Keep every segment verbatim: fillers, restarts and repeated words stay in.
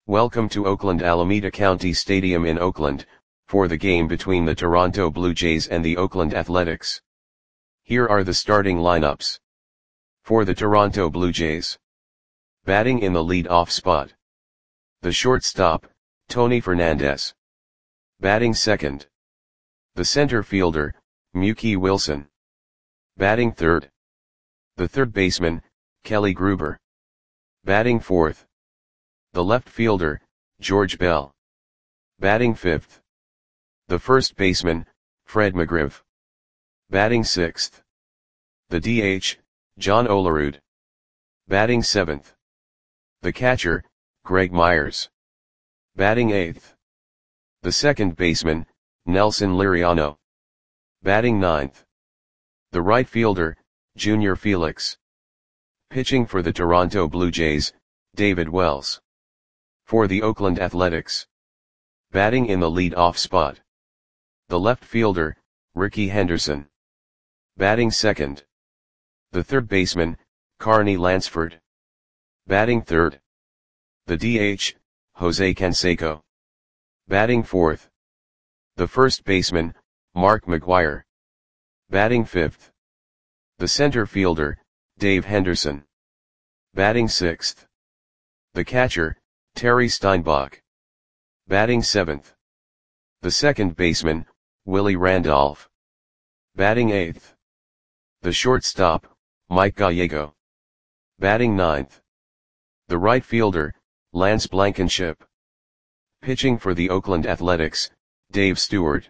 Welcome to Oakland Alameda County Stadium in Oakland, for the game between the Toronto Blue Jays and the Oakland Athletics. Here are the starting lineups. For the Toronto Blue Jays. Batting in the lead-off spot. The shortstop, Tony Fernandez. Batting second. The center fielder, Mookie Wilson. Batting third. The third baseman, Kelly Gruber. Batting fourth. The left fielder, George Bell. Batting fifth. The first baseman, Fred McGriff. Batting sixth. The D H, John Olerud. Batting seventh. The catcher, Greg Myers. Batting eighth. The second baseman, Nelson Liriano. Batting ninth. The right fielder, Junior Felix. Pitching for the Toronto Blue Jays, David Wells. For the Oakland Athletics. Batting in the lead-off spot. The left fielder, Ricky Henderson. Batting second. The third baseman, Carney Lansford. Batting third. The D H, Jose Canseco. Batting fourth. The first baseman, Mark McGwire. Batting fifth. The center fielder, Dave Henderson. Batting sixth. The catcher, Terry Steinbach. Batting seventh. The second baseman, Willie Randolph. Batting eighth. The shortstop, Mike Gallego. Batting ninth. The right fielder, Lance Blankenship. Pitching for the Oakland Athletics, Dave Stewart.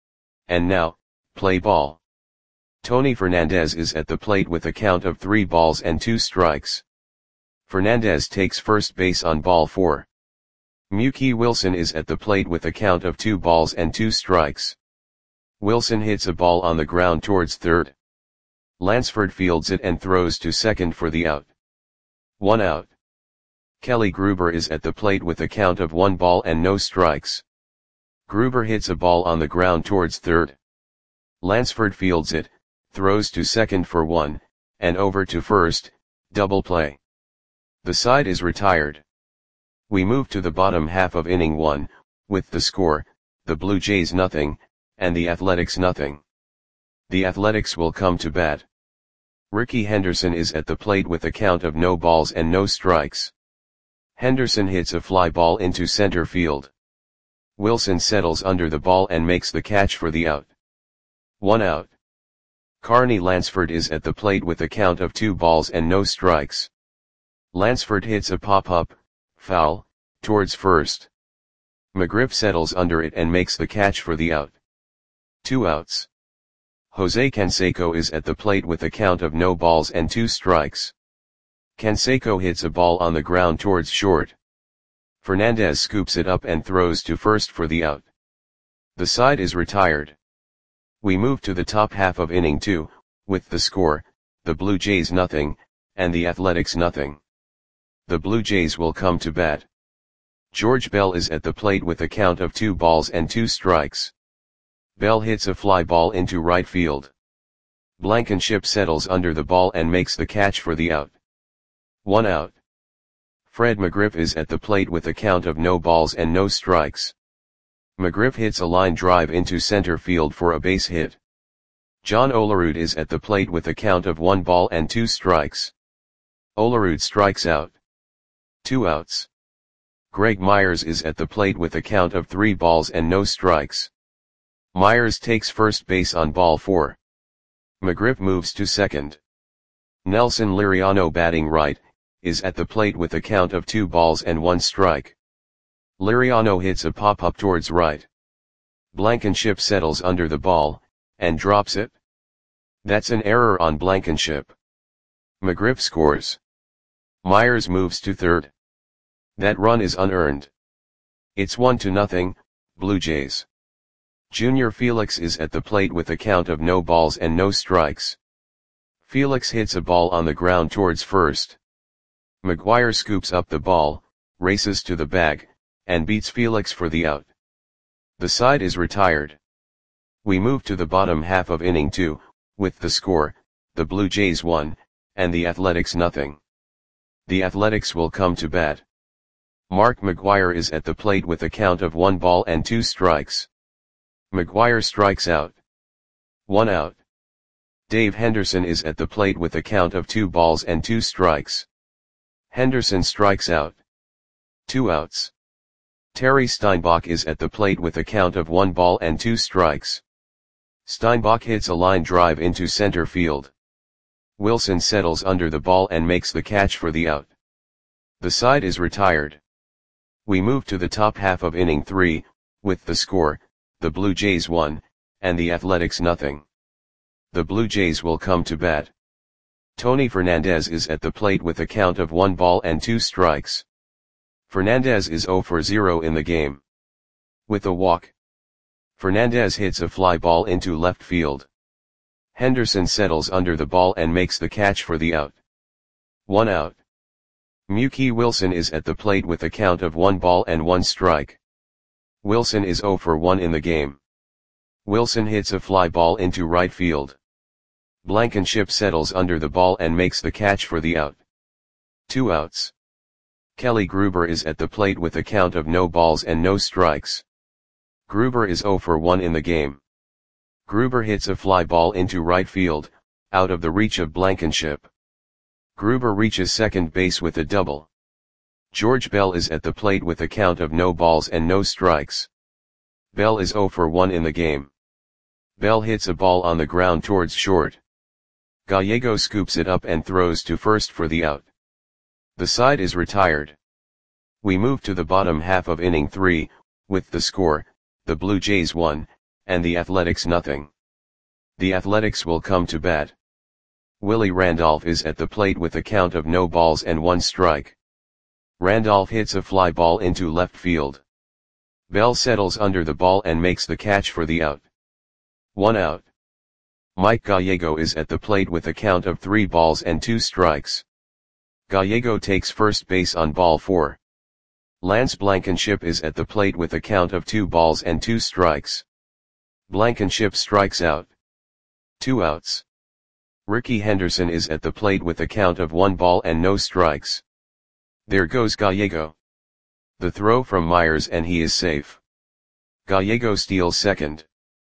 And now, play ball. Tony Fernandez is at the plate with a count of three balls and two strikes. Fernandez takes first base on ball four. Mookie Wilson is at the plate with a count of two balls and two strikes. Wilson hits a ball on the ground towards third. Lansford fields it and throws to second for the out. One out. Kelly Gruber is at the plate with a count of one ball and no strikes. Gruber hits a ball on the ground towards third. Lansford fields it, throws to second for one, and over to first, double play. The side is retired. We move to the bottom half of inning one, with the score, the Blue Jays nothing, and the Athletics nothing. The Athletics will come to bat. Ricky Henderson is at the plate with a count of no balls and no strikes. Henderson hits a fly ball into center field. Wilson settles under the ball and makes the catch for the out. One out. Carney Lansford is at the plate with a count of two balls and no strikes. Lansford hits a pop-up, foul, towards first. McGriff settles under it and makes the catch for the out. Two outs. Jose Canseco is at the plate with a count of no balls and two strikes. Canseco hits a ball on the ground towards short. Fernandez scoops it up and throws to first for the out. The side is retired. We move to the top half of inning two, with the score, the Blue Jays nothing, and the Athletics nothing. The Blue Jays will come to bat. George Bell is at the plate with a count of two balls and two strikes. Bell hits a fly ball into right field. Blankenship settles under the ball and makes the catch for the out. One out. Fred McGriff is at the plate with a count of no balls and no strikes. McGriff hits a line drive into center field for a base hit. John Olerud is at the plate with a count of one ball and two strikes. Olerud strikes out. Two outs. Greg Myers is at the plate with a count of three balls and no strikes. Myers takes first base on ball four. McGriff moves to second. Nelson Liriano, batting right, is at the plate with a count of two balls and one strike. Liriano hits a pop-up towards right. Blankenship settles under the ball, and drops it. That's an error on Blankenship. McGriff scores. Myers moves to third. That run is unearned. It's one to nothing, Blue Jays. Junior Felix is at the plate with a count of no balls and no strikes. Felix hits a ball on the ground towards first. McGwire scoops up the ball, races to the bag, and beats Felix for the out. The side is retired. We move to the bottom half of inning two, with the score, the Blue Jays one, and the Athletics nothing. The Athletics will come to bat. Mark McGwire is at the plate with a count of one ball and two strikes. McGwire strikes out. One out. Dave Henderson is at the plate with a count of two balls and two strikes. Henderson strikes out. Two outs. Terry Steinbach is at the plate with a count of one ball and two strikes. Steinbach hits a line drive into center field. Wilson settles under the ball and makes the catch for the out. The side is retired. We move to the top half of inning three, with the score, the Blue Jays one, and the Athletics nothing. The Blue Jays will come to bat. Tony Fernandez is at the plate with a count of one ball and two strikes. Fernandez is zero for zero in the game. With a walk, Fernandez hits a fly ball into left field. Henderson settles under the ball and makes the catch for the out. One out. Mookie Wilson is at the plate with a count of one ball and one strike. Wilson is zero for one in the game. Wilson hits a fly ball into right field. Blankenship settles under the ball and makes the catch for the out. Two outs. Kelly Gruber is at the plate with a count of no balls and no strikes. Gruber is zero for one in the game. Gruber hits a fly ball into right field, out of the reach of Blankenship. Gruber reaches second base with a double. George Bell is at the plate with a count of no balls and no strikes. Bell is zero for one in the game. Bell hits a ball on the ground towards short. Gallego scoops it up and throws to first for the out. The side is retired. We move to the bottom half of inning three, with the score, the Blue Jays one, and the Athletics nothing. The Athletics will come to bat. Willie Randolph is at the plate with a count of no balls and one strike. Randolph hits a fly ball into left field. Bell settles under the ball and makes the catch for the out. One out. Mike Gallego is at the plate with a count of three balls and two strikes. Gallego takes first base on ball four. Lance Blankenship is at the plate with a count of two balls and two strikes. Blankenship strikes out. Two outs. Ricky Henderson is at the plate with a count of one ball and no strikes. There goes Gallego. The throw from Myers and he is safe. Gallego steals second.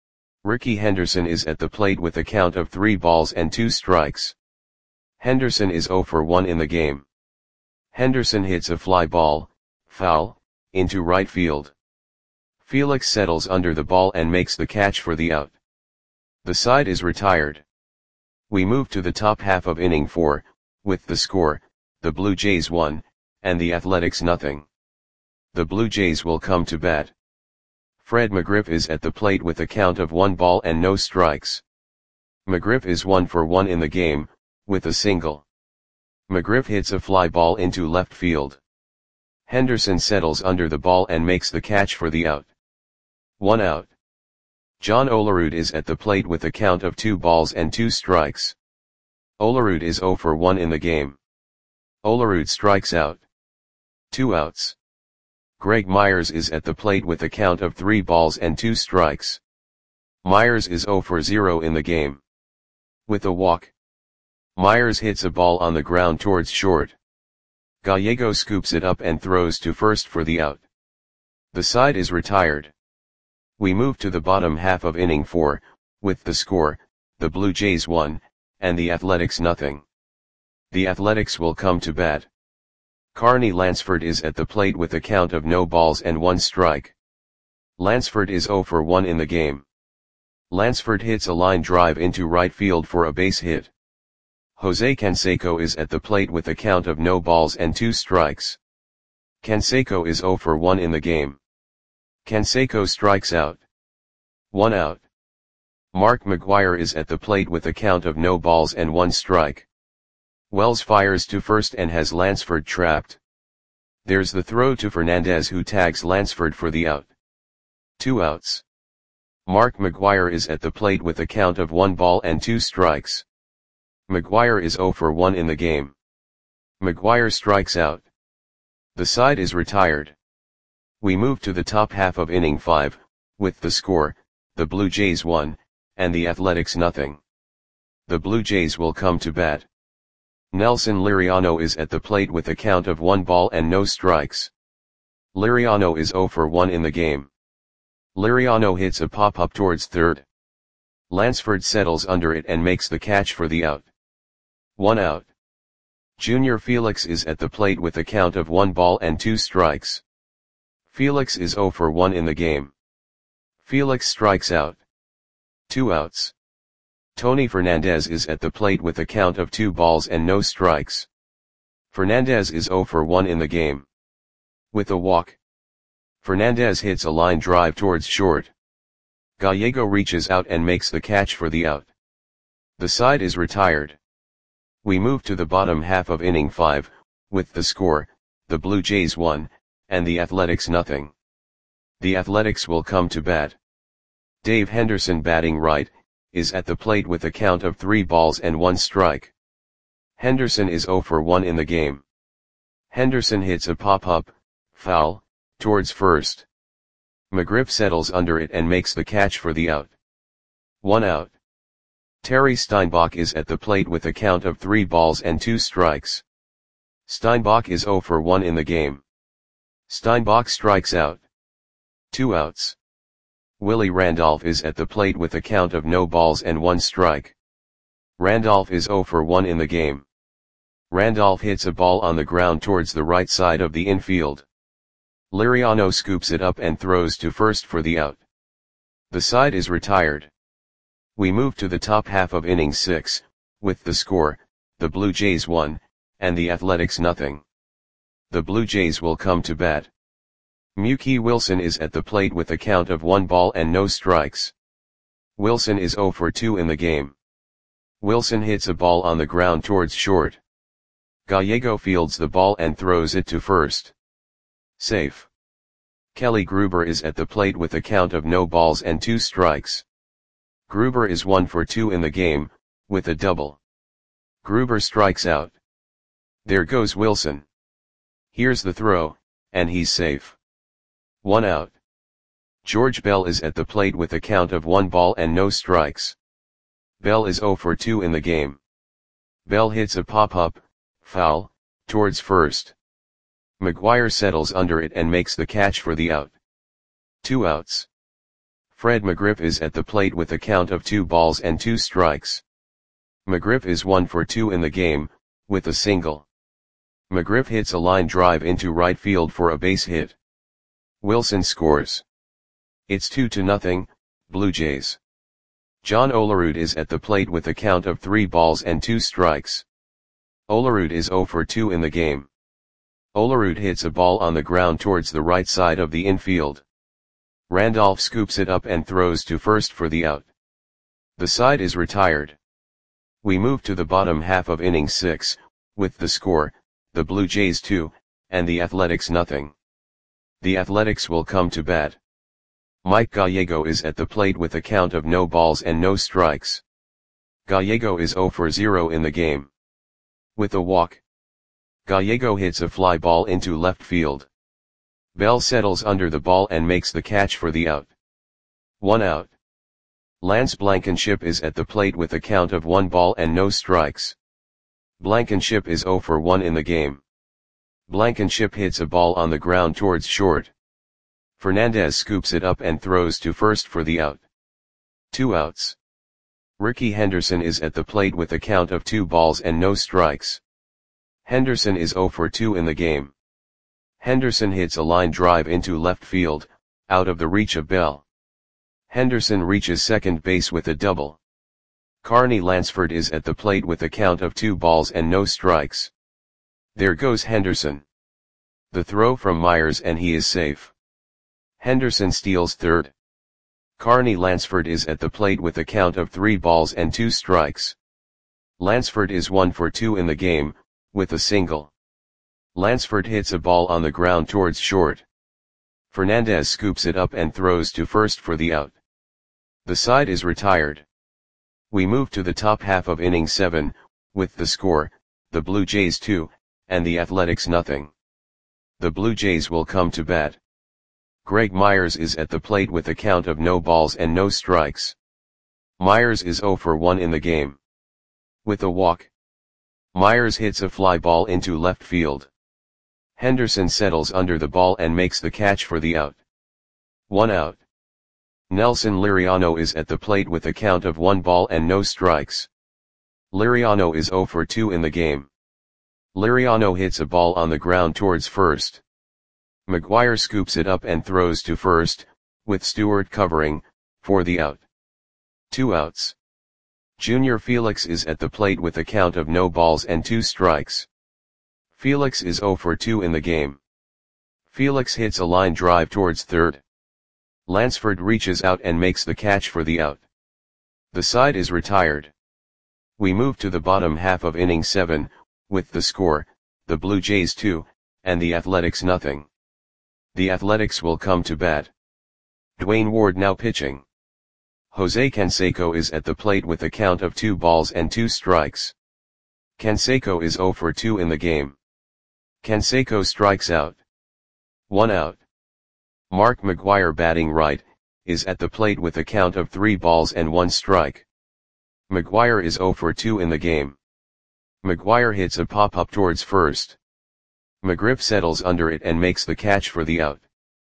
Ricky Henderson is at the plate with a count of three balls and two strikes. Henderson is zero for one in the game. Henderson hits a fly ball, foul, into right field. Felix settles under the ball and makes the catch for the out. The side is retired. We move to the top half of inning four, with the score, the Blue Jays one, and the Athletics nothing. The Blue Jays will come to bat. Fred McGriff is at the plate with a count of one ball and no strikes. McGriff is one for one in the game, with a single. McGriff hits a fly ball into left field. Henderson settles under the ball and makes the catch for the out. One out. John Olerud is at the plate with a count of two balls and two strikes. Olerud is zero for one in the game. Olerud strikes out. Two outs. Greg Myers is at the plate with a count of three balls and two strikes. Myers is zero for zero in the game. With a walk, Myers hits a ball on the ground towards short. Gallego scoops it up and throws to first for the out. The side is retired. We move to the bottom half of inning four, with the score, the Blue Jays one, and the Athletics nothing. The Athletics will come to bat. Carney Lansford is at the plate with a count of no balls and one strike. Lansford is zero for one in the game. Lansford hits a line drive into right field for a base hit. Jose Canseco is at the plate with a count of no balls and two strikes. Canseco is zero for one in the game. Canseco strikes out. One out. Mark McGwire is at the plate with a count of no balls and one strike. Wells fires to first and has Lansford trapped. There's the throw to Fernandez, who tags Lansford for the out. Two outs. Mark McGwire is at the plate with a count of one ball and two strikes. McGwire is zero for one in the game. McGwire strikes out. The side is retired. We move to the top half of inning five, with the score, the Blue Jays one, and the Athletics nothing. The Blue Jays will come to bat. Nelson Liriano is at the plate with a count of one ball and no strikes. Liriano is zero for one in the game. Liriano hits a pop-up towards third. Lansford settles under it and makes the catch for the out. One out. Junior Felix is at the plate with a count of one ball and two strikes. Felix is zero for one in the game. Felix strikes out. Two outs. Tony Fernandez is at the plate with a count of two balls and no strikes. Fernandez is zero for one in the game. With a walk. Fernandez hits a line drive towards short. Gallego reaches out and makes the catch for the out. The side is retired. We move to the bottom half of inning five, with the score, the Blue Jays one, and the Athletics nothing. The Athletics will come to bat. Dave Henderson, batting right, is at the plate with a count of three balls and one strike. Henderson is zero for one in the game. Henderson hits a pop-up, foul, towards first. McGriff settles under it and makes the catch for the out. One out. Terry Steinbach is at the plate with a count of three balls and two strikes. Steinbach is zero for one in the game. Steinbach strikes out. Two outs. Willie Randolph is at the plate with a count of no balls and one strike. Randolph is zero for one in the game. Randolph hits a ball on the ground towards the right side of the infield. Liriano scoops it up and throws to first for the out. The side is retired. We move to the top half of inning six, with the score, the Blue Jays one, and the Athletics nothing. The Blue Jays will come to bat. Mookie Wilson is at the plate with a count of one ball and no strikes. Wilson is zero for two in the game. Wilson hits a ball on the ground towards short. Gallego fields the ball and throws it to first. Safe. Kelly Gruber is at the plate with a count of no balls and two strikes. Gruber is one for two in the game, with a double. Gruber strikes out. There goes Wilson. Here's the throw, and he's safe. One out. George Bell is at the plate with a count of one ball and no strikes. Bell is zero for two in the game. Bell hits a pop-up, foul, towards first. McGuire settles under it and makes the catch for the out. Two outs. Fred McGriff is at the plate with a count of two balls and two strikes. McGriff is one for two in the game, with a single. McGriff hits a line drive into right field for a base hit. Wilson scores. It's two to nothing, Blue Jays. John Olerud is at the plate with a count of three balls and two strikes. Olerud is zero for two in the game. Olerud hits a ball on the ground towards the right side of the infield. Randolph scoops it up and throws to first for the out. The side is retired. We move to the bottom half of inning six, with the score, the Blue Jays two, and the Athletics nothing. The Athletics will come to bat. Mike Gallego is at the plate with a count of no balls and no strikes. Gallego is zero for zero in the game. With a walk. Gallego hits a fly ball into left field. Bell settles under the ball and makes the catch for the out. One out. Lance Blankenship is at the plate with a count of one ball and no strikes. Blankenship is zero for one in the game. Blankenship hits a ball on the ground towards short. Fernandez scoops it up and throws to first for the out. Two outs. Ricky Henderson is at the plate with a count of two balls and no strikes. Henderson is zero for two in the game. Henderson hits a line drive into left field, out of the reach of Bell. Henderson reaches second base with a double. Carney Lansford is at the plate with a count of two balls and no strikes. There goes Henderson. The throw from Myers and he is safe. Henderson steals third. Carney Lansford is at the plate with a count of three balls and two strikes. Lansford is one for two in the game, with a single. Lansford hits a ball on the ground towards short. Fernandez scoops it up and throws to first for the out. The side is retired. We move to the top half of inning seven, with the score, the Blue Jays two, and the Athletics nothing. The Blue Jays will come to bat. Greg Myers is at the plate with a count of no balls and no strikes. Myers is zero for one in the game. With a walk. Myers hits a fly ball into left field. Henderson settles under the ball and makes the catch for the out. One out. Nelson Liriano is at the plate with a count of one ball and no strikes. Liriano is zero for two in the game. Liriano hits a ball on the ground towards first. McGuire scoops it up and throws to first, with Stewart covering, for the out. Two outs. Junior Felix is at the plate with a count of no balls and two strikes. Felix is zero for two in the game. Felix hits a line drive towards third. Lansford reaches out and makes the catch for the out. The side is retired. We move to the bottom half of inning seven, with the score, the Blue Jays two, and the Athletics nothing. The Athletics will come to bat. Dwayne Ward now pitching. Jose Canseco is at the plate with a count of two balls and two strikes. Canseco is zero for two in the game. Canseco strikes out. One out. Mark McGuire batting right, is at the plate with a count of three balls and one strike. McGuire is zero for two in the game. McGuire hits a pop-up towards first. McGriff settles under it and makes the catch for the out.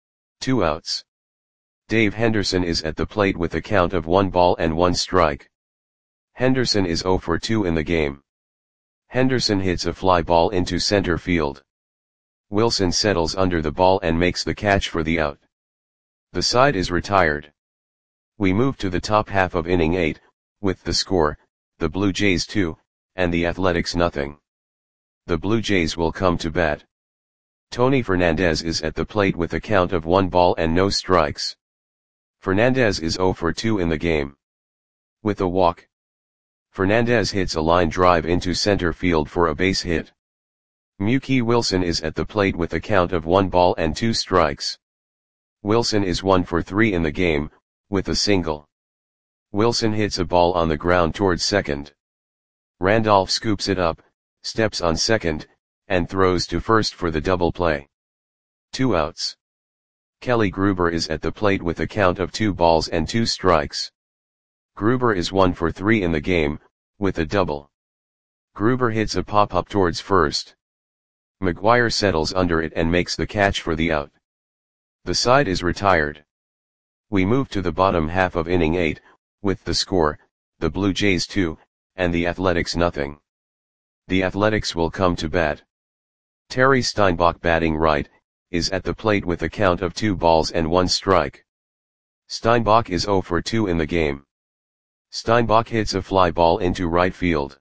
Two outs. Dave Henderson is at the plate with a count of one ball and one strike. Henderson is zero for two in the game. Henderson hits a fly ball into center field. Wilson settles under the ball and makes the catch for the out. The side is retired. We move to the top half of inning eight, with the score, the Blue Jays two, and the Athletics nothing. The Blue Jays will come to bat. Tony Fernandez is at the plate with a count of one ball and no strikes. Fernandez is zero for two in the game. With a walk, Fernandez hits a line drive into center field for a base hit. Mookie Wilson is at the plate with a count of one ball and two strikes. Wilson is one for three in the game, with a single. Wilson hits a ball on the ground towards second. Randolph scoops it up, steps on second, and throws to first for the double play. Two outs. Kelly Gruber is at the plate with a count of two balls and two strikes. Gruber is one for three in the game, with a double. Gruber hits a pop-up towards first. McGuire settles under it and makes the catch for the out. The side is retired. We move to the bottom half of inning eight, with the score, the Blue Jays two, and the Athletics nothing. The Athletics will come to bat. Terry Steinbach batting right, is at the plate with a count of two balls and one strike. Steinbach is zero for two in the game. Steinbach hits a fly ball into right field.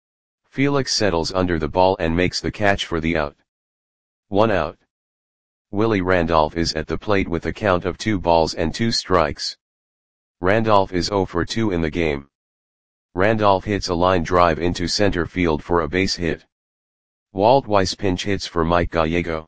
Felix settles under the ball and makes the catch for the out. One out. Willie Randolph is at the plate with a count of two balls and two strikes. Randolph is zero for two in the game. Randolph hits a line drive into center field for a base hit. Walt Weiss pinch hits for Mike Gallego.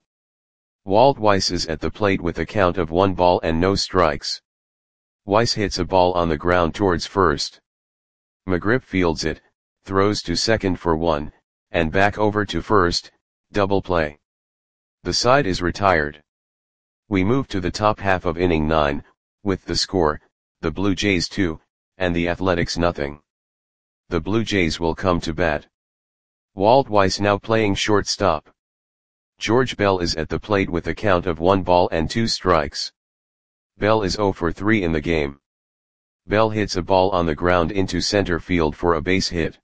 Walt Weiss is at the plate with a count of one ball and no strikes. Weiss hits a ball on the ground towards first. McGriff fields it, throws to second for one, and back over to first, double play. The side is retired. We move to the top half of inning nine, with the score, the Blue Jays two, and the Athletics nothing. The Blue Jays will come to bat. Walt Weiss now playing shortstop. George Bell is at the plate with a count of one ball and two strikes. Bell is zero for three in the game. Bell hits a ball on the ground into center field for a base hit.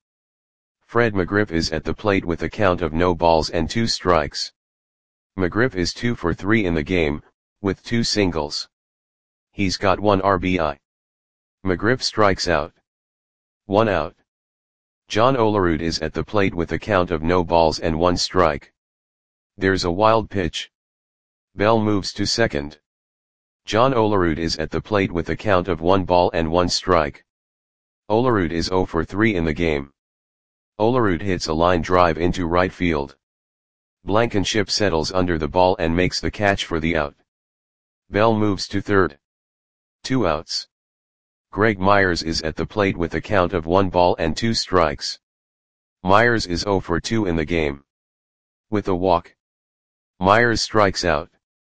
Fred McGriff is at the plate with a count of no balls and two strikes. McGriff is two for three in the game, with two singles. He's got one R B I. McGriff strikes out. One out. John Olerud is at the plate with a count of no balls and one strike. There's a wild pitch. Bell moves to second. John Olerud is at the plate with a count of one ball and one strike. Olerud is zero for three in the game. Olerud hits a line drive into right field. Blankenship settles under the ball and makes the catch for the out. Bell moves to third. Two outs. Greg Myers is at the plate with a count of one ball and two strikes. Myers is zero for two in the game. With a walk, Myers strikes out.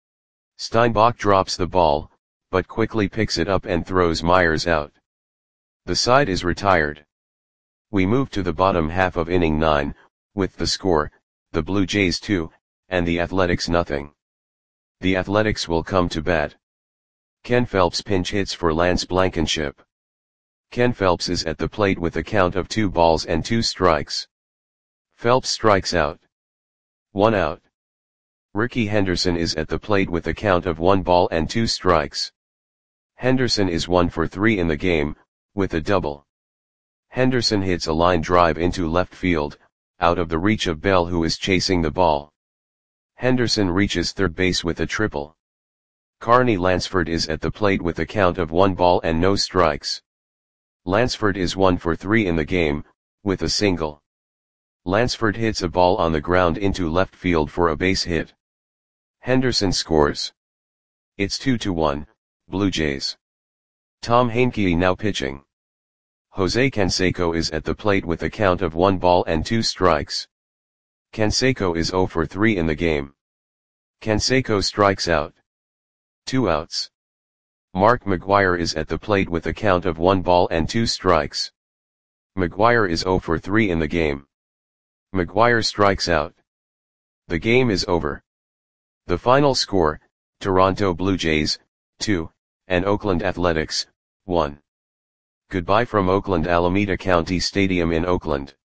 Steinbach drops the ball, but quickly picks it up and throws Myers out. The side is retired. We move to the bottom half of inning nine, with the score, the Blue Jays two, and the Athletics nothing. The Athletics will come to bat. Ken Phelps pinch hits for Lance Blankenship. Ken Phelps is at the plate with a count of two balls and two strikes. Phelps strikes out. One out. Rickey Henderson is at the plate with a count of one ball and two strikes. Henderson is one for three in the game, with a double. Henderson hits a line drive into left field, out of the reach of Bell, who is chasing the ball. Henderson reaches third base with a triple. Carney Lansford is at the plate with a count of one ball and no strikes. Lansford is one for three in the game, with a single. Lansford hits a ball on the ground into left field for a base hit. Henderson scores. It's two to one, Blue Jays. Tom Heincke now pitching. Jose Canseco is at the plate with a count of one ball and two strikes. Canseco is zero for three in the game. Canseco strikes out. Two outs. Mark McGwire is at the plate with a count of one ball and two strikes. McGwire is zero for three in the game. McGwire strikes out. The game is over. The final score, Toronto Blue Jays, two, and Oakland Athletics, one. Goodbye from Oakland Alameda County Stadium in Oakland.